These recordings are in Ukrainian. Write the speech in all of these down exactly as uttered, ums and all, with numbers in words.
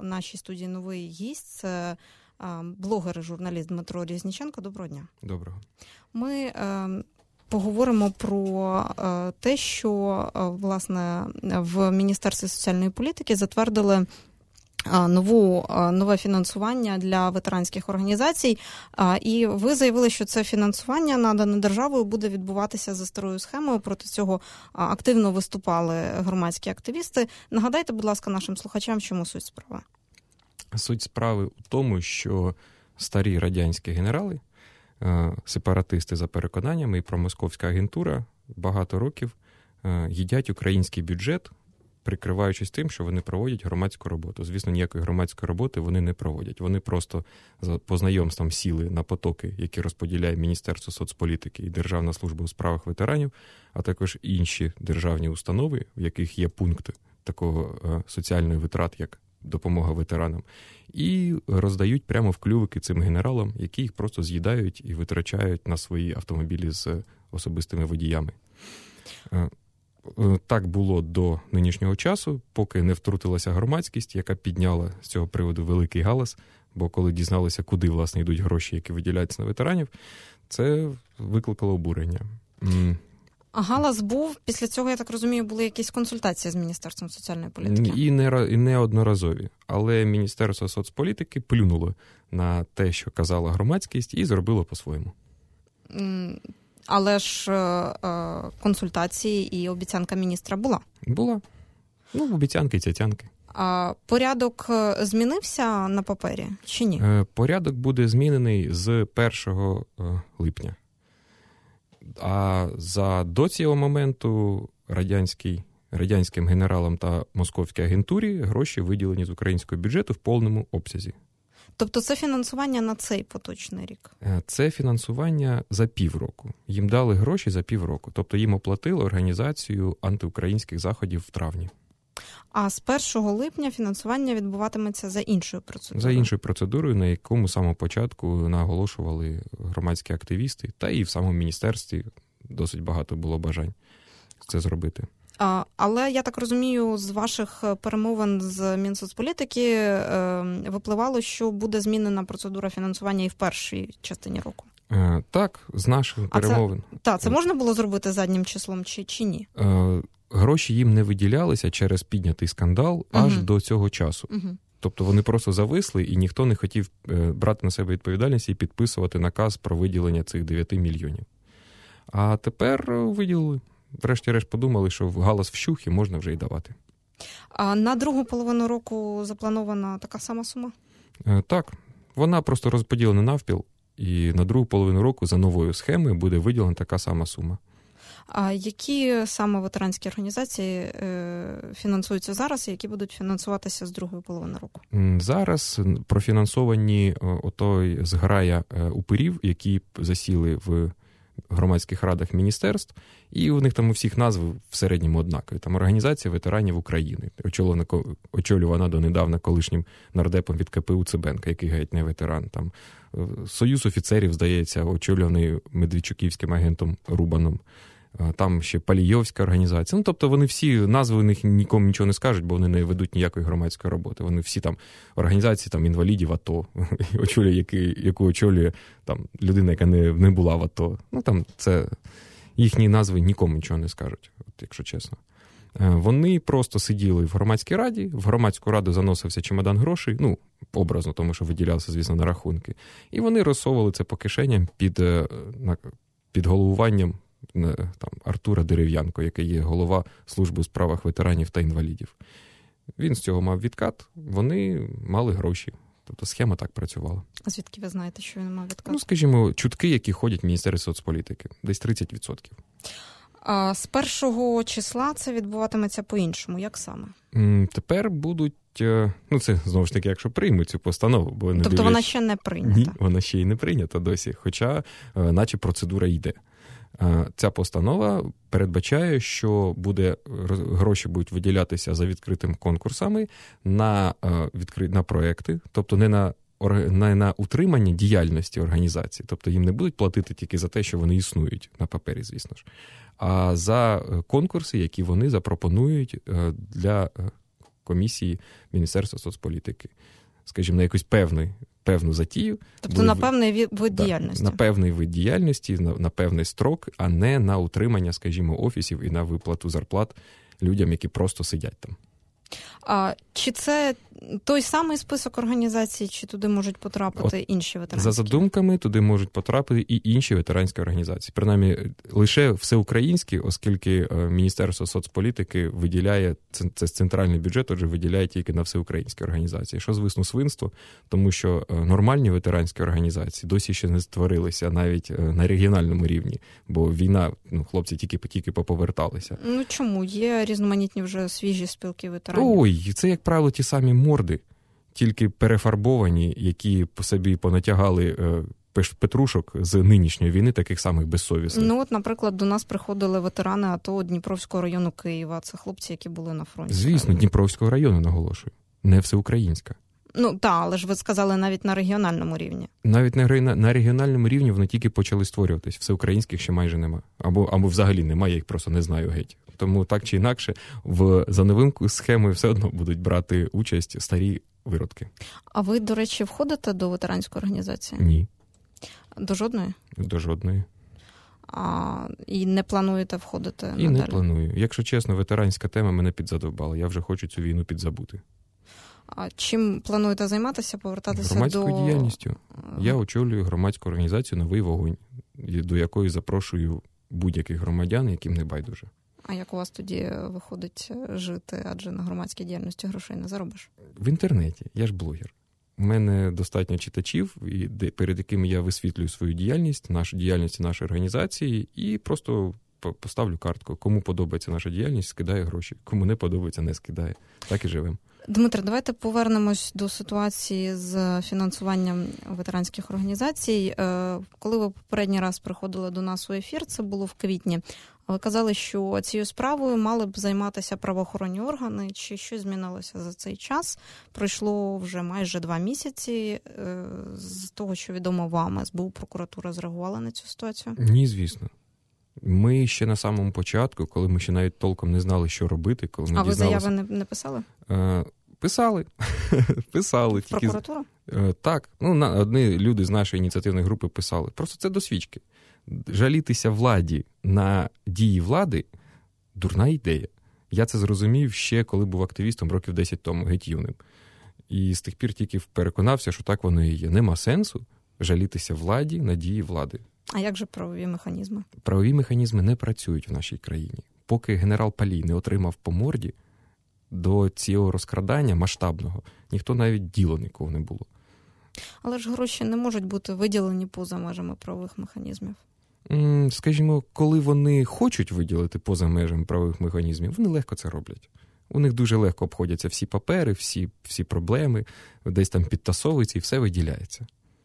нашій студії новий гість. Це блогер і журналіст Дмитро Різніченко. Доброго дня. Доброго. Ми е, поговоримо про е, те, що, е, власне, в Міністерстві соціальної політики затвердили нову, нове фінансування для ветеранських організацій. І ви заявили, що це фінансування, надане державою, буде відбуватися за старою схемою. Проти цього активно виступали громадські активісти. Нагадайте, будь ласка, нашим слухачам, в чому суть справи? Суть справи у тому, що старі радянські генерали, сепаратисти за переконаннями і промосковська агентура багато років їдять український бюджет, прикриваючись тим, що вони проводять громадську роботу. Звісно, ніякої громадської роботи вони не проводять. Вони просто по знайомствам сіли на потоки, які розподіляє Міністерство соцполітики і Державна служба у справах ветеранів, а також інші державні установи, в яких є пункт такого соціальної витрат, як допомога ветеранам, і роздають прямо в клювики цим генералам, які їх просто з'їдають і витрачають на свої автомобілі з особистими водіями. Так було до нинішнього часу, поки не втрутилася громадськість, яка підняла з цього приводу великий галас, бо коли дізналися, куди, власне, йдуть гроші, які виділяються на ветеранів, це викликало обурення. А галас був, після цього, я так розумію, були якісь консультації з Міністерством соціальної політики? І не, і не одноразові. Але Міністерство соцполітики плюнуло на те, що казала громадськість, і зробило по-своєму. Але ж е, консультації і обіцянка міністра була? Була. Ну, обіцянки і цятянки. А порядок змінився на папері чи ні? Е, порядок буде змінений з першого липня. А за до цього моменту радянський, радянським генералам та московській агентурі гроші виділені з українського бюджету в повному обсязі. Тобто це фінансування на цей поточний рік? Це фінансування за півроку. Їм дали гроші за півроку. Тобто їм оплатили організацію антиукраїнських заходів в травні. А з першого липня фінансування відбуватиметься за іншою процедурою? За іншою процедурою, на якому з самого початку наголошували громадські активісти. Та і в самому міністерстві досить багато було бажань це зробити. А, але, я так розумію, з ваших перемовин з Мінсоцполітики е, випливало, що буде змінена процедура фінансування і в першій частині року. Е, так, з наших перемовин. Так, це можна було зробити заднім числом чи, чи ні? Е, гроші їм не виділялися через піднятий скандал аж угу. до цього часу. Угу. Тобто вони просто зависли, і ніхто не хотів брати на себе відповідальність і підписувати наказ про виділення цих дев'ять мільйонів. А тепер виділили. Врешті-решт подумали, що галас вщух і можна вже й давати. А на другу половину року запланована така сама сума? Е, так. Вона просто розподілена навпіл, і на другу половину року за новою схемою буде виділена така сама сума. А які саме ветеранські організації е, фінансуються зараз, і які будуть фінансуватися з другої половини року? Зараз профінансовані отой зграя упирів, які засіли в громадських радах міністерств, і у них там у всіх назви в середньому однакові. Там Організація ветеранів України, очолювана, очолювана донедавна колишнім нардепом від ка пе у Цибенка, який геть не ветеран. Там Союз офіцерів, здається, очолюваний медведчуківським агентом Рубаном. Там ще Палійовська організація. Ну, тобто вони всі, назви у них нікому нічого не скажуть, бо вони не ведуть ніякої громадської роботи. Вони всі там організації там, інвалідів АТО, очолює, які, яку очолює там, людина, яка не, не була в АТО. Ну, там це їхні назви нікому нічого не скажуть, от, якщо чесно. Вони просто сиділи в громадській раді, в громадську раду заносився чемодан грошей, ну, образно, тому що виділялося, звісно, на рахунки. І вони розсовували це по кишеням під, під головуванням там, Артура Дерев'янко, який є голова служби у справах ветеранів та інвалідів. Він з цього мав відкат, вони мали гроші. Тобто схема так працювала. А звідки ви знаєте, що він мав відкат? Ну, скажімо, чутки, які ходять в Міністерстві соцполітики. Десь тридцять відсотків. А з першого числа це відбуватиметься по-іншому. Як саме? Тепер будуть, ну це знову ж таки, якщо приймуть цю постанову. Бо не тобто дивлюсь... вона ще не прийнята? Ні, вона ще й не прийнята досі, хоча наче процедура йде. Ця постанова передбачає, що буде, гроші будуть виділятися за відкритими конкурсами на, відкри... на проекти, тобто не на, не на утримання діяльності організації, тобто їм не будуть платити тільки за те, що вони існують на папері, звісно ж, а за конкурси, які вони запропонують для комісії Міністерства соцполітики. Скажімо, на якусь певну, певну затію. Тобто на певний вид да, діяльності. На певний вид діяльності, на, на певний строк, а не на утримання, скажімо, офісів і на виплату зарплат людям, які просто сидять там. А чи це той самий список організацій, чи туди можуть потрапити От, інші ветеранські? За задумками, туди можуть потрапити і інші ветеранські організації. Принаймні, лише всеукраїнські, оскільки Міністерство соцполітики виділяє, це центральний бюджет, отже, виділяє тільки на всеукраїнські організації. Що, звісно, свинство, тому що нормальні ветеранські організації досі ще не створилися навіть на регіональному рівні, бо війна, ну, хлопці тільки-тільки поповерталися. Ну чому? Є різноманітні вже свіжі спілки ветеранів. Ой, це, як правило, ті самі морди, тільки перефарбовані, які по собі понатягали е, петрушок з нинішньої війни, таких самих безсовісних. Ну от, наприклад, до нас приходили ветерани АТО Дніпровського району Києва. Це хлопці, які були на фронті. Звісно, Дніпровського району, наголошую. Не всеукраїнська. Ну, так, але ж ви сказали навіть на регіональному рівні. Навіть на, на регіональному рівні вони тільки почали створюватись. Всеукраїнських ще майже нема. Або, або взагалі немає, я їх просто не знаю геть. Тому так чи інакше, в, за новим схемою все одно будуть брати участь старі виродки. А ви, до речі, входите до ветеранської організації? Ні. До жодної? До жодної. А, і не плануєте входити І надалі? Не планую. Якщо чесно, ветеранська тема мене підзадовбала. Я вже хочу цю війну підзабути. А чим плануєте займатися, повертатися громадською до... Громадською діяльністю. Я очолюю громадську організацію «Новий вогонь», до якої запрошую будь-яких громадян, яким не байдуже. А як у вас тоді виходить жити, адже на громадській діяльності грошей не заробиш? В інтернеті. Я ж блогер. У мене достатньо читачів, перед якими я висвітлюю свою діяльність, нашу діяльність нашої організації, і просто поставлю картку. Кому подобається наша діяльність, скидає гроші. Кому не подобається, не скидає. Так і живемо. Дмитре, давайте повернемось до ситуації з фінансуванням ветеранських організацій. Коли ви попередній раз приходили до нас у ефір, це було в квітні, ви казали, що цією справою мали б займатися правоохоронні органи. Чи щось змінилося за цей час? Пройшло вже майже два місяці. З того, що відомо вам, ес бе у, прокуратура зреагувала на цю ситуацію? Ні, звісно. Ми ще на самому початку, коли ми ще навіть толком не знали, що робити. Коли ми а дізналися... ви заяви не, не писали? Е, писали. писали. В тільки... прокуратуру? Е, так. Ну, на, одні люди з нашої ініціативної групи писали. Просто це до свічки. Жалітися владі на дії влади – дурна ідея. Я це зрозумів ще, коли був активістом років десять тому, геть юним. І з тих пір тільки переконався, що так воно і є. Нема сенсу жалітися владі на дії влади. А як же правові механізми? Правові механізми не працюють в нашій країні. Поки генерал Палій не отримав по морді, до цього розкрадання масштабного ніхто навіть діло нікого не було. Але ж гроші не можуть бути виділені поза межами правових механізмів. Скажімо, коли вони хочуть виділити поза межами правових механізмів, вони легко це роблять. У них дуже легко обходяться всі папери, всі, всі проблеми, десь там підтасовуються і все виділяється.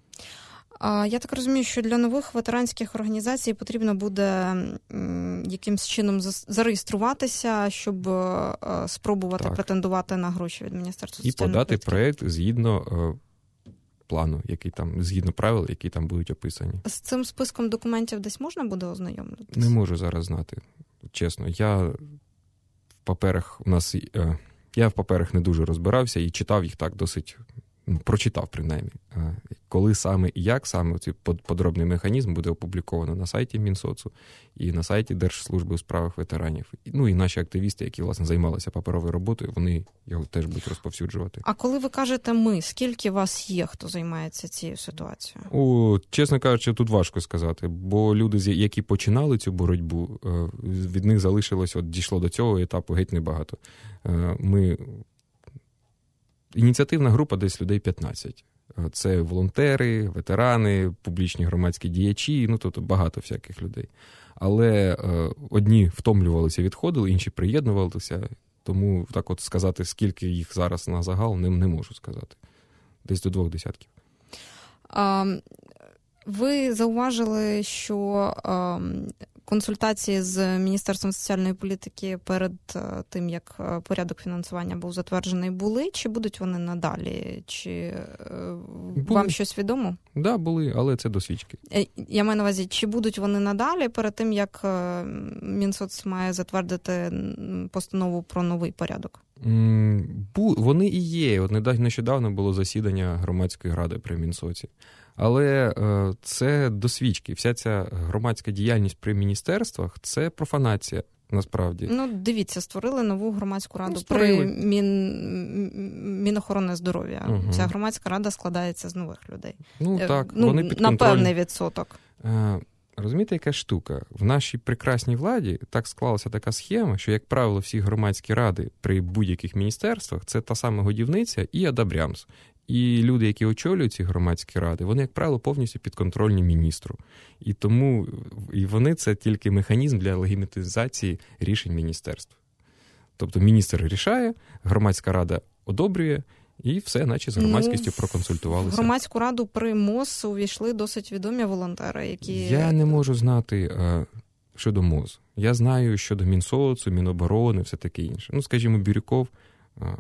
Я так розумію, що для нових ветеранських організацій потрібно буде якимсь чином зареєструватися, щоб спробувати так. претендувати на гроші від Міністерства і соціальної подати політики. проєкт згідно плану, який там, згідно правил, які там будуть описані. З цим списком документів десь можна буде ознайомитись? Не можу зараз знати, чесно. Я в паперах у нас я в паперах не дуже розбирався і читав їх так досить. Ну, прочитав, принаймні. Коли саме і як саме цей подробний механізм буде опубліковано на сайті Мінсоцу і на сайті Держслужби у справах ветеранів. Ну і наші активісти, які, власне, займалися паперовою роботою, вони його теж будуть розповсюджувати. А коли ви кажете «ми», скільки вас є, хто займається цією ситуацією? О, чесно кажучи, тут важко сказати, бо люди, які починали цю боротьбу, від них залишилось, от дійшло до цього етапу геть небагато. Ми... Ініціативна група десь людей п'ятнадцять. Це волонтери, ветерани, публічні громадські діячі, ну, тобто багато всяких людей. Але е, одні втомлювалися, відходили, інші приєднувалися, тому так от сказати, скільки їх зараз на загал, не, не можу сказати. Десь до двох десятків. А, ви зауважили, що а, консультації з Міністерством соціальної політики перед тим, як порядок фінансування був затверджений, були? Чи будуть вони надалі? Чи були. Вам щось відомо? Так, да, були, але це до свічки. Я маю на увазі, чи будуть вони надалі перед тим, як Мінсоц має затвердити постанову про новий порядок? Вони і є. От нещодавно було засідання громадської ради при Мінсоці. Але е, це до свічки. Вся ця громадська діяльність при міністерствах – це профанація, насправді. Ну, дивіться, створили нову громадську раду ну, при Мін... Мінохорони здоров'я. Угу. Ця громадська рада складається з нових людей. Ну, так. Ну, вони підконтрольні. На певний відсоток. Е, розумієте, яка штука? В нашій прекрасній владі так склалася така схема, що, як правило, всі громадські ради при будь-яких міністерствах – це та сама годівниця і адабрямс. І люди, які очолюють ці громадські ради, вони, як правило, повністю підконтрольні міністру. І тому і вони – це тільки механізм для легітимізації рішень міністерств. Тобто міністр рішає, громадська рада одобрює, і все, наче з громадськістю ну, проконсультувалися. В громадську раду при МОЗ увійшли досить відомі волонтери, які... Я не можу знати а, щодо МОЗ. Я знаю щодо Мінсоцу, Міноборони, все таке інше. Ну, скажімо, Бирюков, а,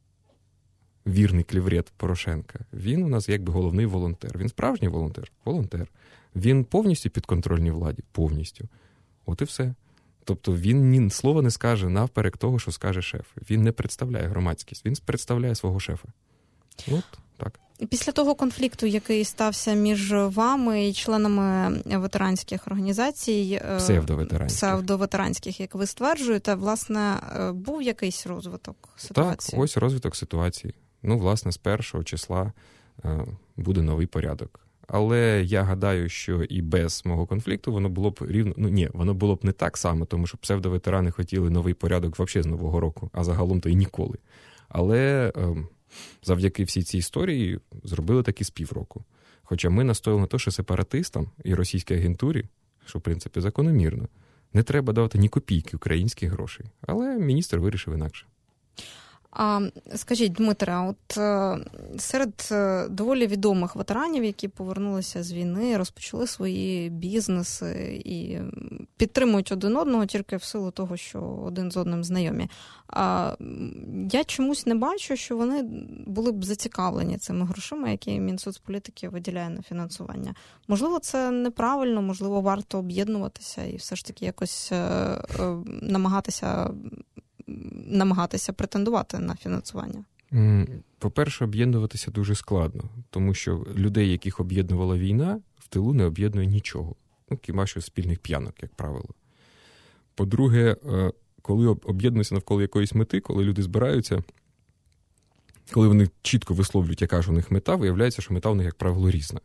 вірний кліврет Порошенка, він у нас якби головний волонтер. Він справжній волонтер? Волонтер. Він повністю підконтрольній владі? Повністю. От і все. Тобто він ні слова не скаже навперек того, що скаже шеф. Він не представляє громадськість, він представляє свого шефа. От так. Після того конфлікту, який стався між вами і членами ветеранських організацій, псевдоветеранських, псевдоветеранських, як ви стверджуєте, власне, був якийсь розвиток ситуації? Так, ось розвиток ситуації. Ну, власне, з першого числа буде новий порядок. Але я гадаю, що і без мого конфлікту воно було б рівно... Ну, ні, воно було б не так само, тому що псевдоветерани хотіли новий порядок взагалі з Нового року, а загалом то і ніколи. Але е, завдяки всій цій історії зробили таки з півроку. Хоча ми настояли на те, що сепаратистам і російській агентурі, що, в принципі, закономірно, не треба давати ні копійки українських грошей. Але міністр вирішив інакше. А скажіть, Дмитре, от серед доволі відомих ветеранів, які повернулися з війни, розпочали свої бізнеси і підтримують один одного тільки в силу того, що один з одним знайомі. А я чомусь не бачу, що вони були б зацікавлені цими грошима, які Мінсоцполітики виділяє на фінансування. Можливо, це неправильно, можливо, варто об'єднуватися і все ж таки якось намагатися намагатися претендувати на фінансування? По-перше, об'єднуватися дуже складно, тому що людей, яких об'єднувала війна, в тилу не об'єднує нічого. Ну, хіба що спільних п'янок, як правило. По-друге, коли об'єднуються навколо якоїсь мети, коли люди збираються, коли вони чітко висловлюють, яка ж у них мета, виявляється, що мета у них, як правило, різна.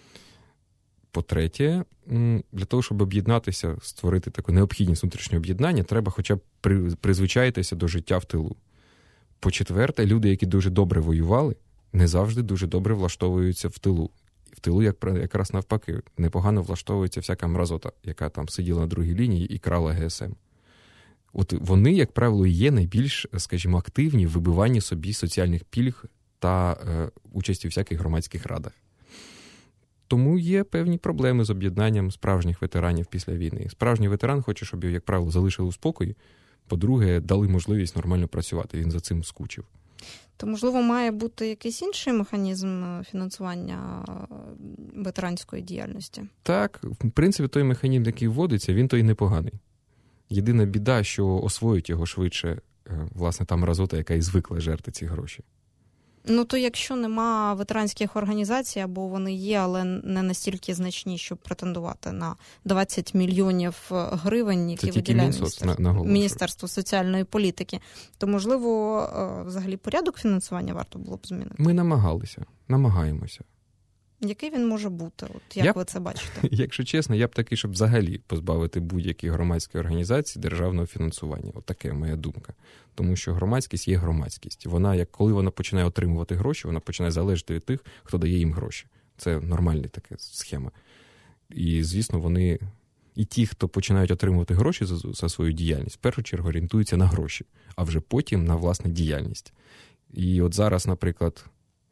По-третє, для того, щоб об'єднатися, створити таке необхідність внутрішнього об'єднання, треба хоча б призвичаїтися до життя в тилу. По-четверте, люди, які дуже добре воювали, не завжди дуже добре влаштовуються в тилу. В тилу, як, якраз навпаки, непогано влаштовується всяка мразота, яка там сиділа на другій лінії і крала ге ес ем. От вони, як правило, є найбільш, скажімо, активні в вибиванні собі соціальних пільг та е, участі у всяких громадських радах. Тому є певні проблеми з об'єднанням справжніх ветеранів після війни. Справжній ветеран хоче, щоб його, як правило, залишили у спокої. По-друге, дали можливість нормально працювати. Він за цим скучив. То, можливо, має бути якийсь інший механізм фінансування ветеранської діяльності? Так, в принципі, той механізм, який вводиться, він той непоганий. Єдина біда, що освоїть його швидше, власне, та мразота, яка і звикла жерти ці гроші. Ну, то якщо нема ветеранських організацій, або вони є, але не настільки значні, щоб претендувати на двадцять мільйонів гривень, які виділяє Міністерство, Міністерство соціальної політики, то, можливо, взагалі порядок фінансування варто було б змінити? Ми намагалися, намагаємося. Який він може бути? От як я ви це бачите? Якщо чесно, я б такий, щоб взагалі позбавити будь-які громадські організації державного фінансування. От таке моя думка. Тому що громадськість є громадськість. Вона, як коли вона починає отримувати гроші, вона починає залежати від тих, хто дає їм гроші. Це нормальна така схема. І, звісно, вони, і ті, хто починають отримувати гроші за, за свою діяльність, в першу чергу орієнтуються на гроші, а вже потім на власну діяльність. І от зараз, наприклад,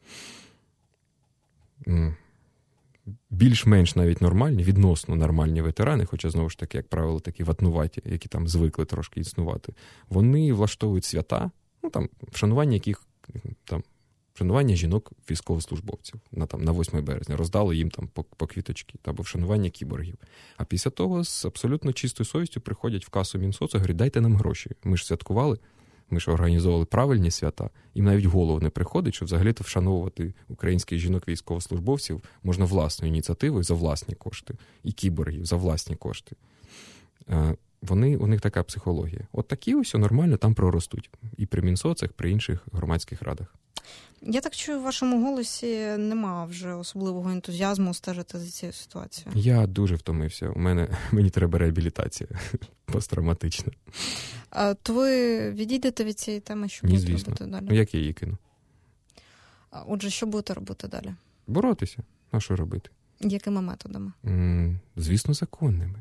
більш-менш навіть нормальні, відносно нормальні ветерани, хоча, знову ж таки, як правило, такі ватнуваті, які там звикли трошки існувати, вони влаштовують свята, ну, там, вшанування яких, там, вшанування жінок військовослужбовців на, там, на восьме березня, роздали їм там по, по квіточки, або вшанування кіборгів. А після того з абсолютно чистою совістю приходять в касу Мінсоцу і говорять, дайте нам гроші, ми ж святкували, ми ж організовували правильні свята, їм навіть в голову не приходить, що взагалі-то вшановувати українських жінок-військовослужбовців можна власною ініціативою за власні кошти. І кіборгів за власні кошти. Вони, у них така психологія. От такі ось нормально там проростуть. І при Мінсоцах, при інших громадських радах. Я так чую, в вашому голосі нема вже особливого ентузіазму стежити за цією ситуацією. Я дуже втомився. У мене, мені треба реабілітація посттравматична. А то ви відійдете від цієї теми, що Ні, будете звісно. робити далі? Ну, як я її кину? Отже, що будете робити далі? Боротися. А що робити? Якими методами? М-м, звісно, законними.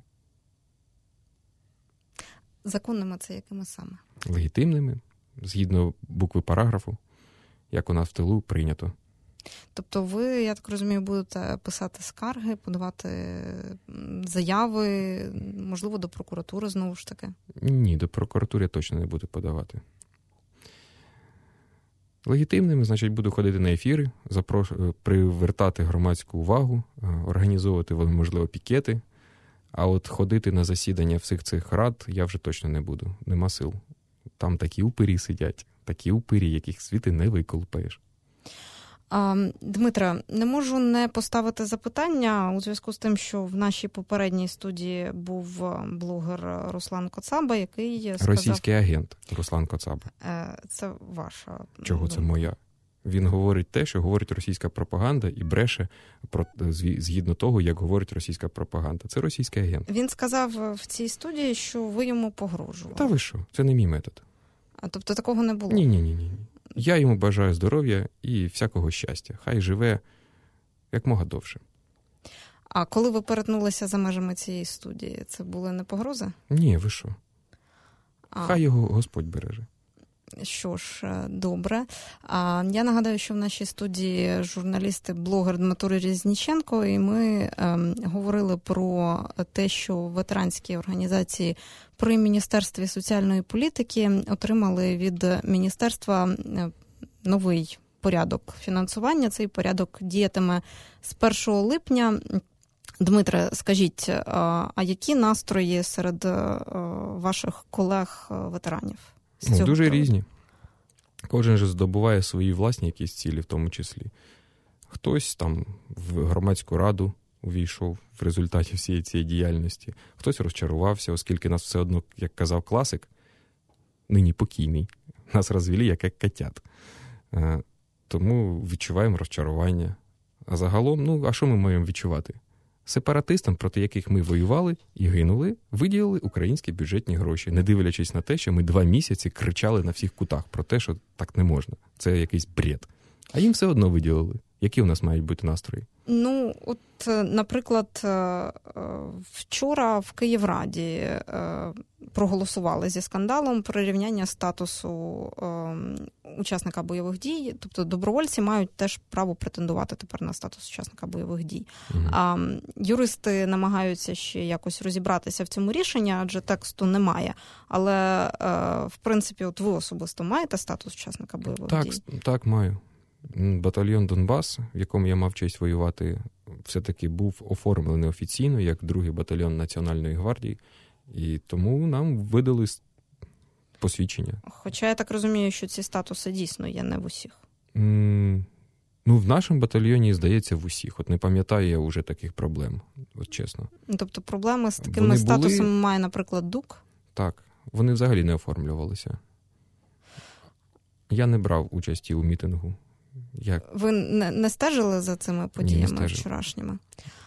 Законними це якими саме? Легітимними, згідно букви параграфу, як у нас в тилу прийнято. Тобто ви, я так розумію, будете писати скарги, подавати заяви, можливо, до прокуратури знову ж таки? Ні, до прокуратури я точно не буду подавати. Легітимними, значить, буду ходити на ефіри, запрош... привертати громадську увагу, організовувати, можливо, пікети. А от ходити на засідання всіх цих рад я вже точно не буду. Нема сил. Там такі упирі сидять, такі упирі, яких світи не виколупаєш. А, Дмитре, не можу не поставити запитання у зв'язку з тим, що в нашій попередній студії був блогер Руслан Коцаба, який сказав... Російський агент Руслан Коцаба. Це ваша... Чого це моя? Він говорить те, що говорить російська пропаганда, і бреше про, згідно того, як говорить російська пропаганда. Це російський агент. Він сказав в цій студії, що ви йому погрожували. Та ви що? Це не мій метод. А тобто такого не було? Ні-ні-ні. Я йому бажаю здоров'я і всякого щастя. Хай живе як мога довше. А коли ви перетнулися за межами цієї студії, це були не погрози? Ні, ви що? А. Хай його Господь береже. Що ж, добре. А я нагадаю, що в нашій студії журналіст і блогер Дмитро Різніченко, і ми ем, говорили про те, що ветеранські організації при Міністерстві соціальної політики отримали від міністерства новий порядок фінансування. Цей порядок діятиме з першого липня. Дмитре, скажіть, а які настрої серед ваших колег-ветеранів? Ну, дуже приводу? Різні. Кожен же здобуває свої власні якісь цілі в тому числі. Хтось там в громадську раду увійшов в результаті всієї цієї діяльності. Хтось розчарувався, оскільки нас все одно, як казав класик, нині покійний, нас розвели як, як котят. Тому відчуваємо розчарування. А загалом, ну, а що ми маємо відчувати? Сепаратистам, проти яких ми воювали і гинули, виділили українські бюджетні гроші, не дивлячись на те, що ми два місяці кричали на всіх кутах про те, що так не можна. Це якийсь бред. А їм все одно виділили. Які у нас мають бути настрої? Ну, от, наприклад, вчора в Київраді проголосували зі скандалом про рівняння статусу учасника бойових дій. Тобто добровольці мають теж право претендувати тепер на статус учасника бойових дій. Угу. А юристи намагаються ще якось розібратися в цьому рішенні, адже тексту немає. Але, в принципі, от ви особисто маєте статус учасника бойових так, дій? Так, маю. Батальйон Донбас, в якому я мав честь воювати, все-таки був оформлений офіційно як другий батальйон Національної гвардії, і тому нам видали посвідчення. Хоча я так розумію, що ці статуси дійсно є не в усіх. Mm, ну, в нашому батальйоні, здається, в усіх. От не пам'ятаю я вже таких проблем, от чесно. Тобто проблеми з такими вони статусами були... має, наприклад, ДУК? Так, вони взагалі не оформлювалися. Я не брав участі у мітингу. Як? Ви не, не стежили за цими подіями Ні, вчорашніми?